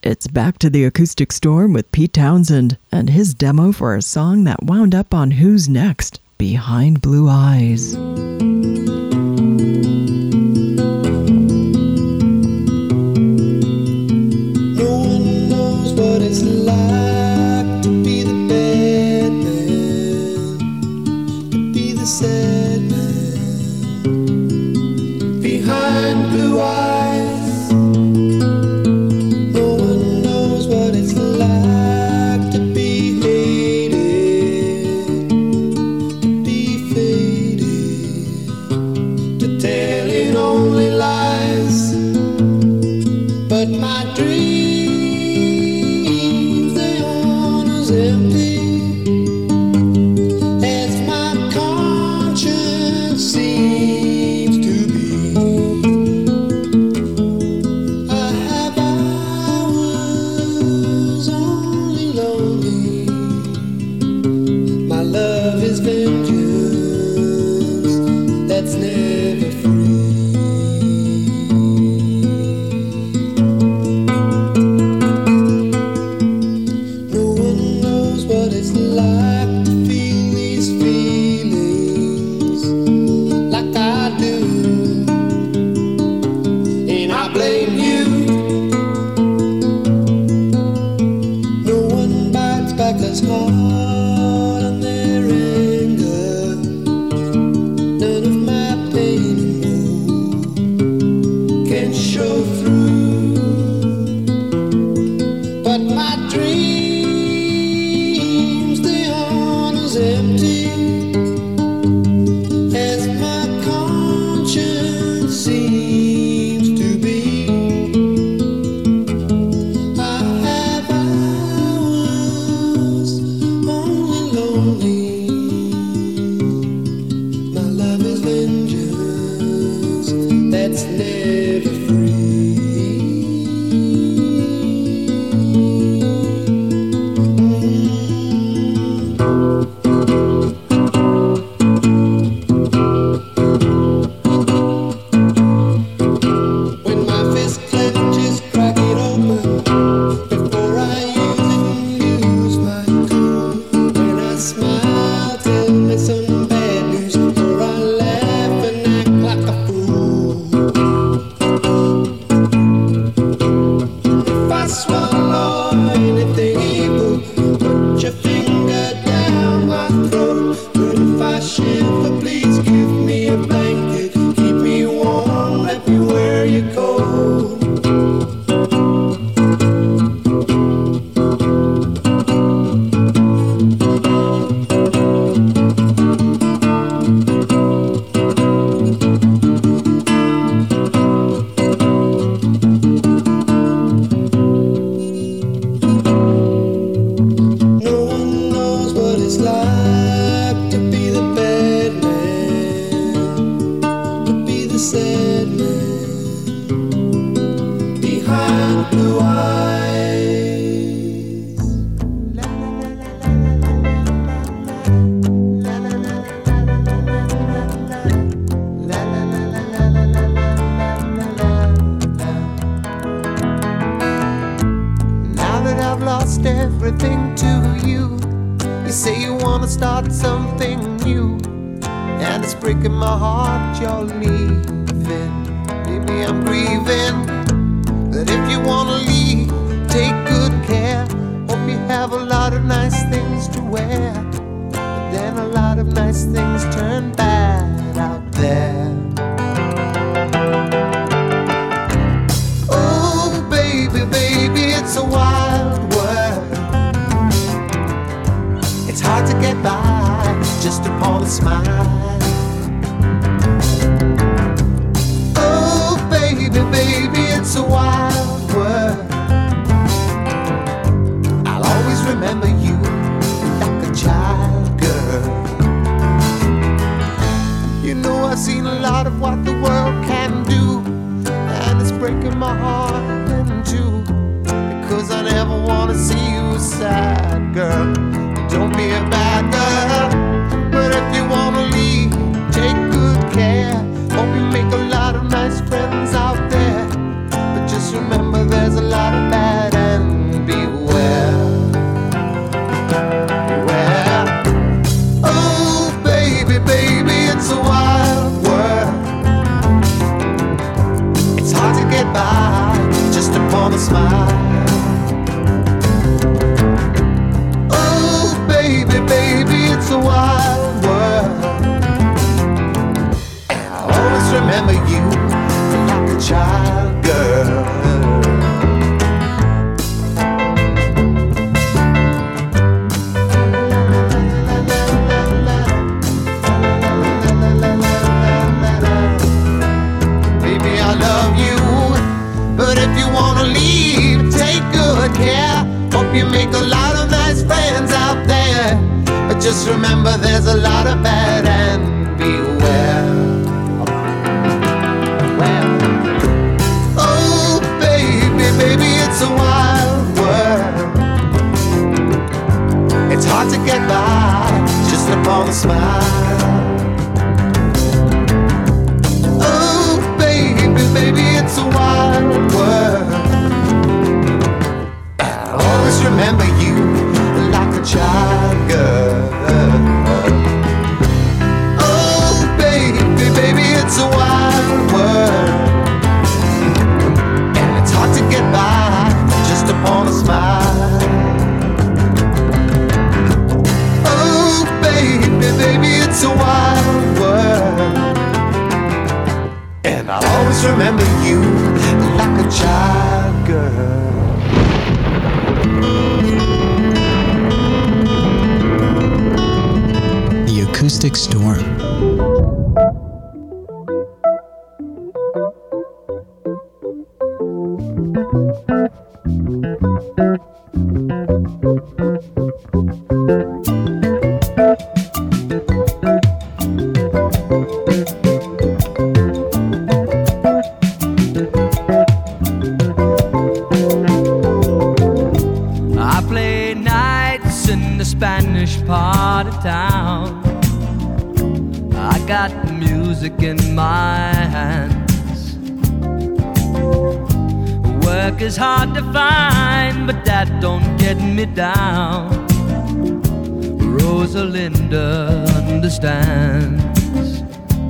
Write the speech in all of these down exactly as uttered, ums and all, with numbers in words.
It's back to the Acoustic Storm with Pete Townsend and his demo for a song that wound up on Who's Next? Behind Blue Eyes. No one knows what it's like to be the bad man, to be the sad man behind blue eyes. Make a lot of nice friends out there, but just remember there's a lot of bad and upon a smile. Oh, baby, baby, it's a wild world. And I'll always remember you like a child girl. Hope you make a lot of nice friends out there, but just remember there's a lot of bad and beware. Well, oh baby, baby, it's a wild world. It's hard to get by just upon a smile. Oh baby, baby, it's a wild world. Remember you like a child girl. Oh baby, baby, it's a wild world, and it's hard to get by just upon a smile. Oh baby, baby, it's a wild world, and I'll always remember you like a child girl. Acoustic Storm. I play nights in the Spanish part of town. I got music in my hands. Work is hard to find, but that don't get me down. Rosalinda understands.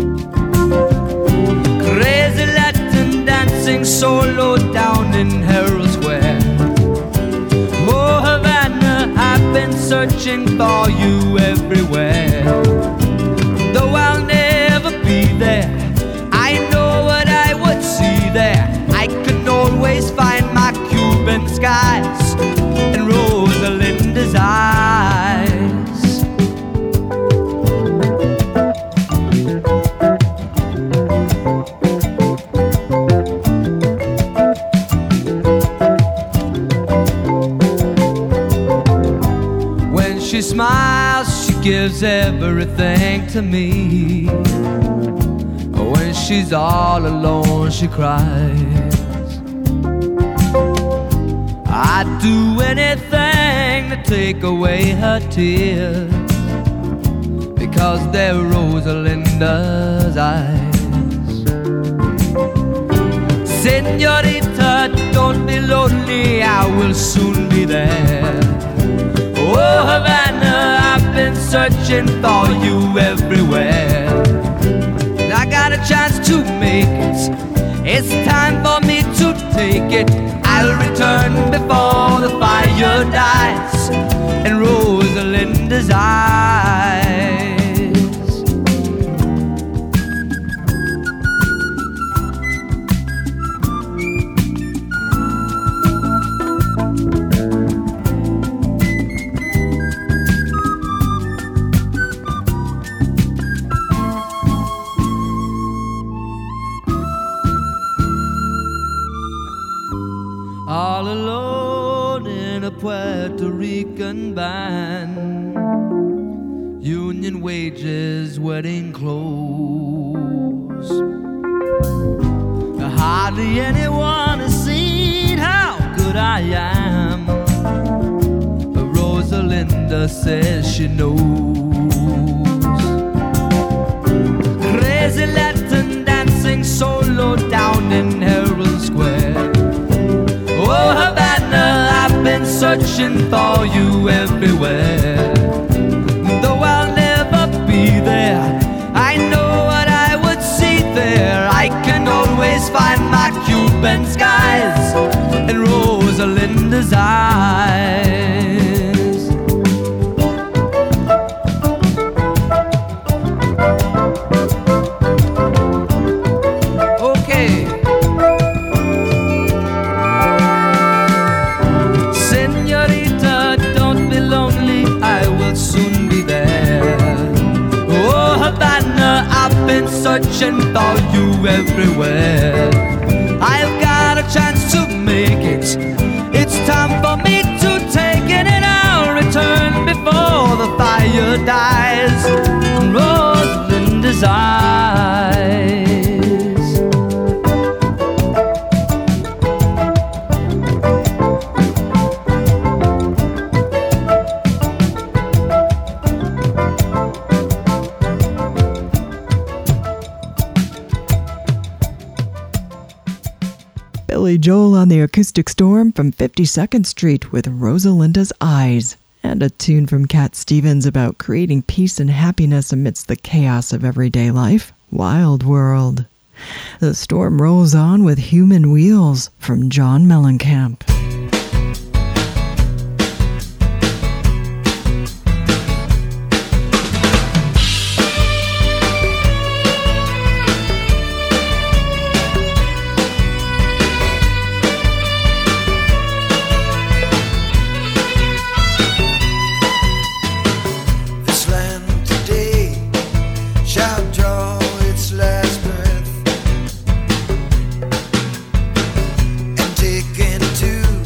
Crazy Latin dancing solo down in Herald Square. Oh, Havana, I've been searching for you everywhere. Though I'll never be there, I know what I would see there. I can always find my Cuban skies and Rosalinda's eyes. When she smiles, she gives everything to me. When she's all alone, she cries. I'd do anything to take away her tears, because they're Rosalinda's eyes. Señorita, don't be lonely, I will soon be there. Oh, Havana, I've been searching for you everywhere. I got a chance to make it, it's time for me to take it. I'll return before the fire dies in Rosalinda's eyes. All alone in a Puerto Rican band, union wages, wedding clothes. Hardly anyone has seen how good I am, but Rosalinda says she knows. Crazy Latin dancing solo down in Herald Square. Oh, Havana, I've been searching for you everywhere. Though I'll never be there, I know what I would see there. I can always find my Cuban skies and roll Rosalinda's eyes. Okay. Senorita, don't be lonely, I will soon be there. Oh, Havana, I've been searching for you everywhere. I've got a chance to make it. It's time for me to take it, and I'll return before the fire dies from Rosalinda's eyes. Billy Joel on the Acoustic Storm from fifty-second Street with Rosalinda's Eyes, and a tune from Cat Stevens about creating peace and happiness amidst the chaos of everyday life, Wild World. The storm rolls on with Human Wheels from John Mellencamp. Taken to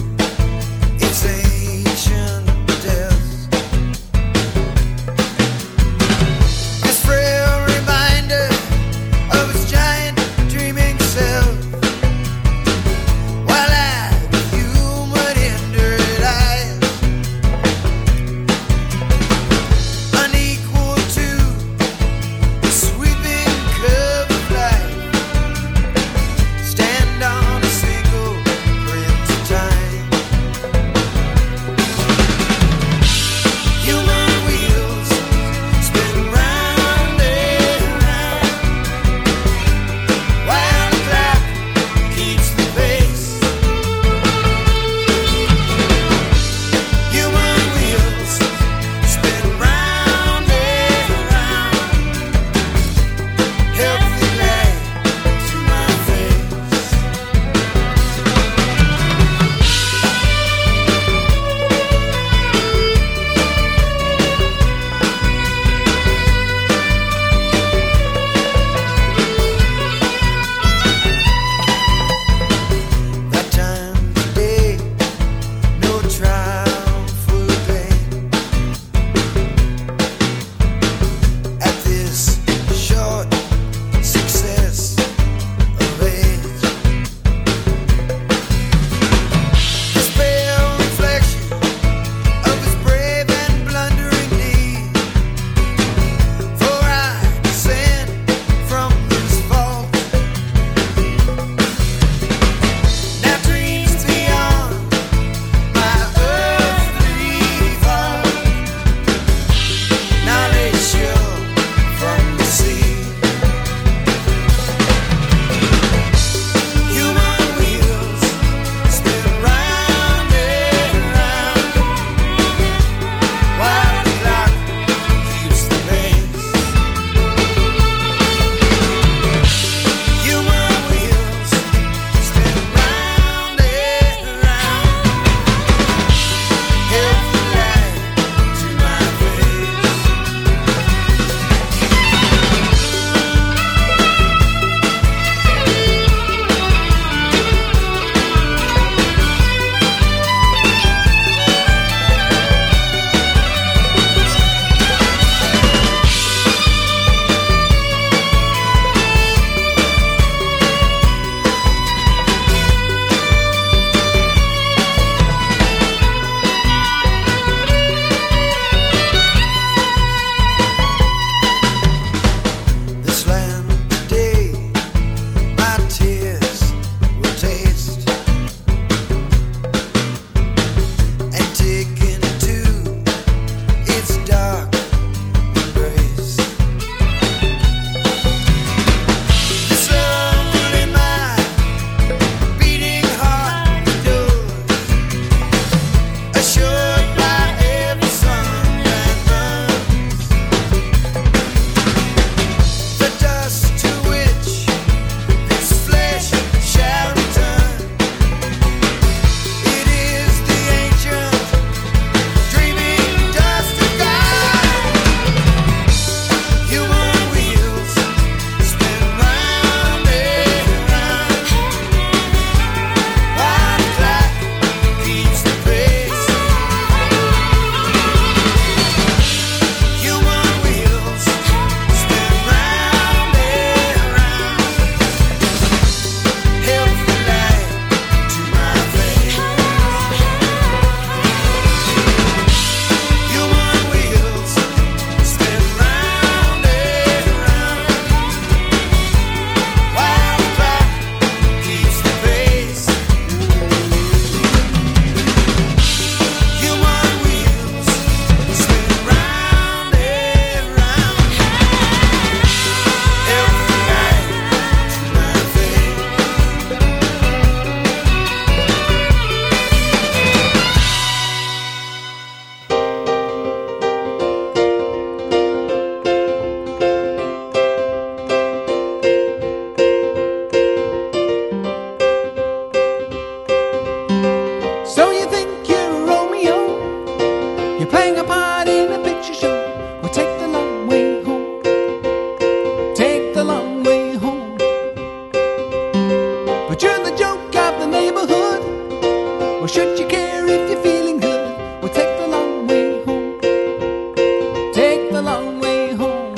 if you're feeling good, well, take the long way home. Take the long way home.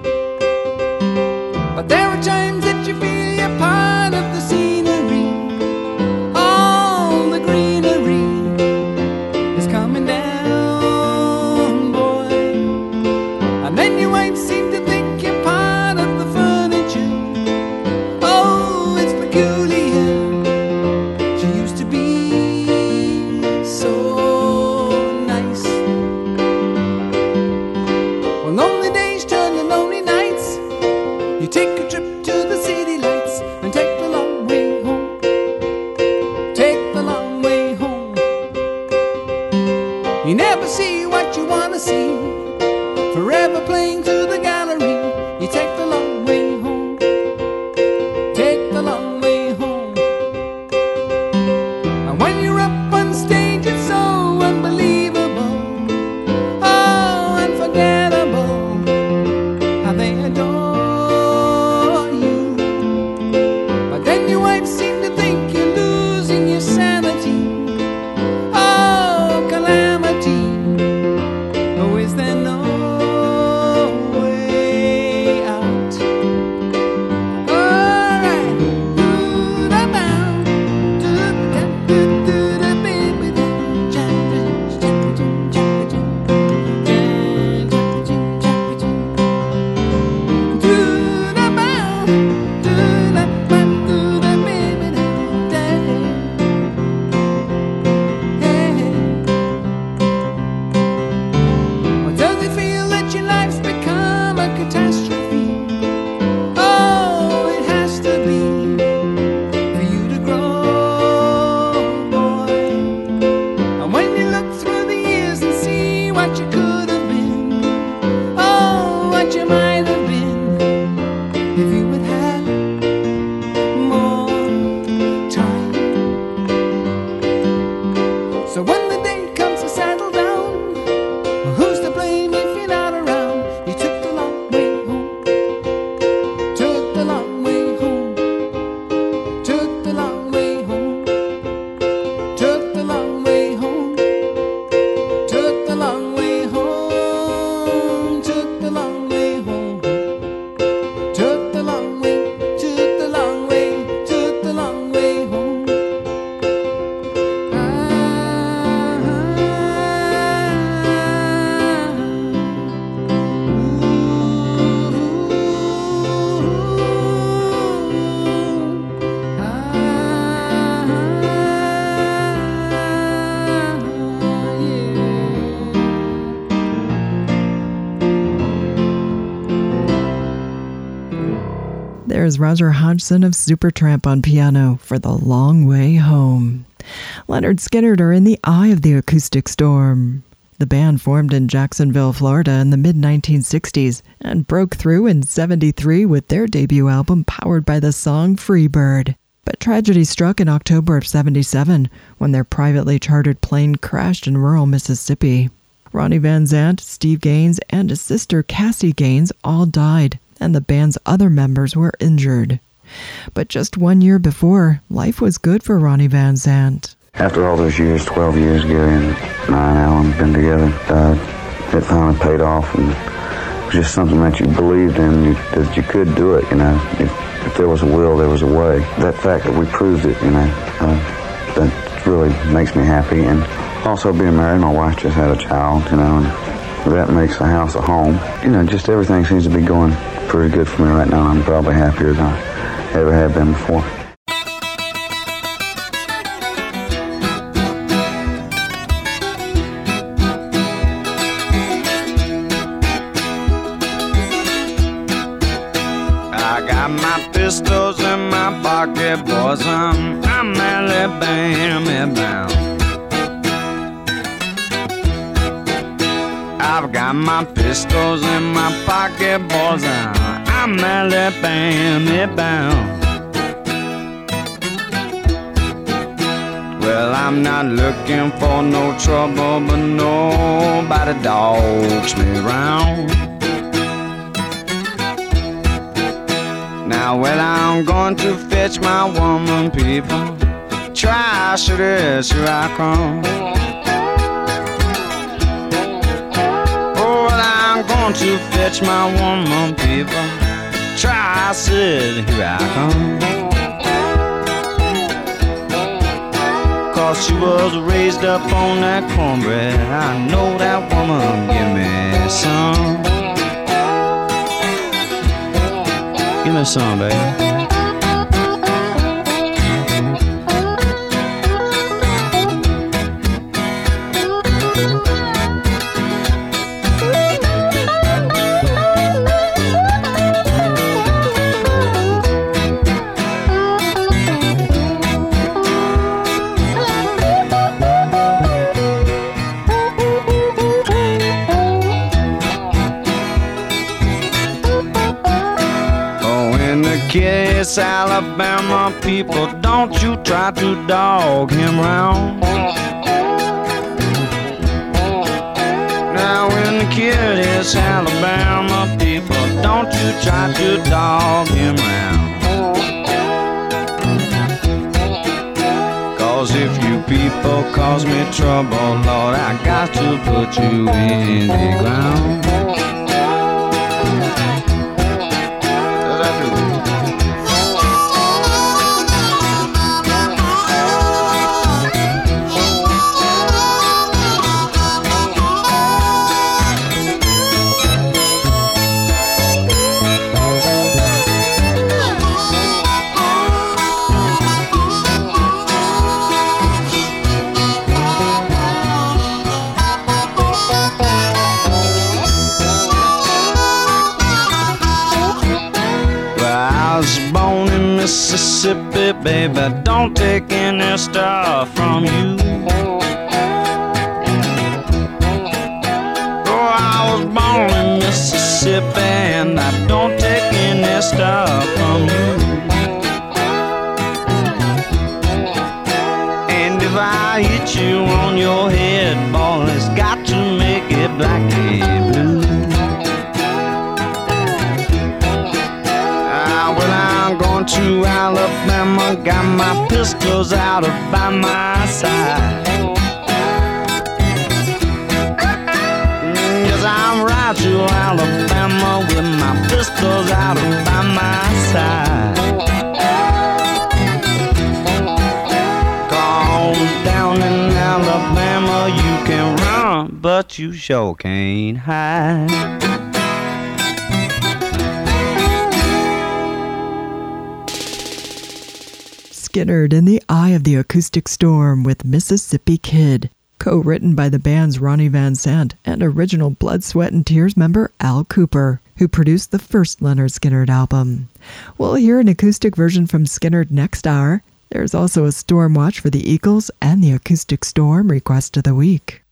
But there are times that you feel you're part of the scenery. All the greenery is coming down, boy. And then your wife seems to think you're part of the furniture. Oh, it's peculiar. She used to be so nice. When lonely days turn to lonely nights, you take a trip to the city lights and take the long way home. Take the long way home. You never see what you want to see, forever playing through the gallery. You take the long way home. Take the long way home. And when you're up on stage, it's so unbelievable, oh, unforgettable, how they adore you. But then your wife seems to think you're losing your sanity. Oh, calamity. Oh, is there no way out? Alright. Do-da-bow. Do-da-do-do-da-baby-da. Do-da-bow. Do-da-ba-do-da-baby-da. Hey. Or does it feel that your life's become a catastrophe? Oh, it has to be for you to grow, boy. And when you look through the years and see what you could have been, oh, what you might have been, if you had had more time. So when the day comes to settle down, well, who's to blame if you're not around? You took the long way home. Took the long way home. Took the long way home. Took the long way home. Took the long way home. Took the long way home. Took the long way. Took the long way. Took the long way home. There's Roger Hodgson of Supertramp on piano for The Long Way Home. Leonard Skinner are in the eye of the acoustic storm. The band formed in Jacksonville, Florida in the mid nineteen sixties and broke through in seventy-three with their debut album powered by the song Freebird. But tragedy struck in October of seventy-seven when their privately chartered plane crashed in rural Mississippi. Ronnie Van Zant, Steve Gaines, and his sister Cassie Gaines all died, and the band's other members were injured. But just one year before, life was good for Ronnie Van Zant. After all those years, twelve years, Gary and I and Alan been together, uh, it finally paid off, and it was just something that you believed in, you, that you could do it, you know. If, if there was a will, there was a way. That fact that we proved it, you know, uh, that really makes me happy. And also being married, my wife just had a child, you know, and that makes the house a home. You know, just everything seems to be going pretty good for me right now. I'm probably happier than I ever have been before. I got my pistols in my pocket, boys, I'm, I'm Alabama bound. I've got my pistols in my pocket, boys, I'm, I'm Alabama bound. Well, I'm not looking for no trouble, but nobody dogs me around. Now, well, I'm going to fetch my woman, people. Try, should it, here I come. gone to fetch my woman, people. Try, I said, here I come. Cause she was raised up on that cornbread. I know that woman give me some. Give me some, baby. Kiss Alabama people, don't you try to dog him round. Now when the kid is Alabama people, don't you try to dog him round. Cause if you people cause me trouble, Lord, I got to put you in the ground. Mississippi, baby, don't take any stuff from you. Oh, I was born in Mississippi and I don't take any stuff from you. And if I hit you on your head, boy, it's got to make it black and blue. I'm going to Alabama, got my pistols out of by my side. Yes, I'm right to Alabama with my pistols out of by my side. Cause down in Alabama you can run, but you sure can't hide. Skynyrd in the Eye of the Acoustic Storm with Mississippi Kid, co-written by the band's Ronnie Van Sant and original Blood, Sweat and Tears member Al Kooper, who produced the first Lynyrd Skynyrd album. We'll hear an acoustic version from Skynyrd next hour. There's also a storm watch for the Eagles and the Acoustic Storm request of the week.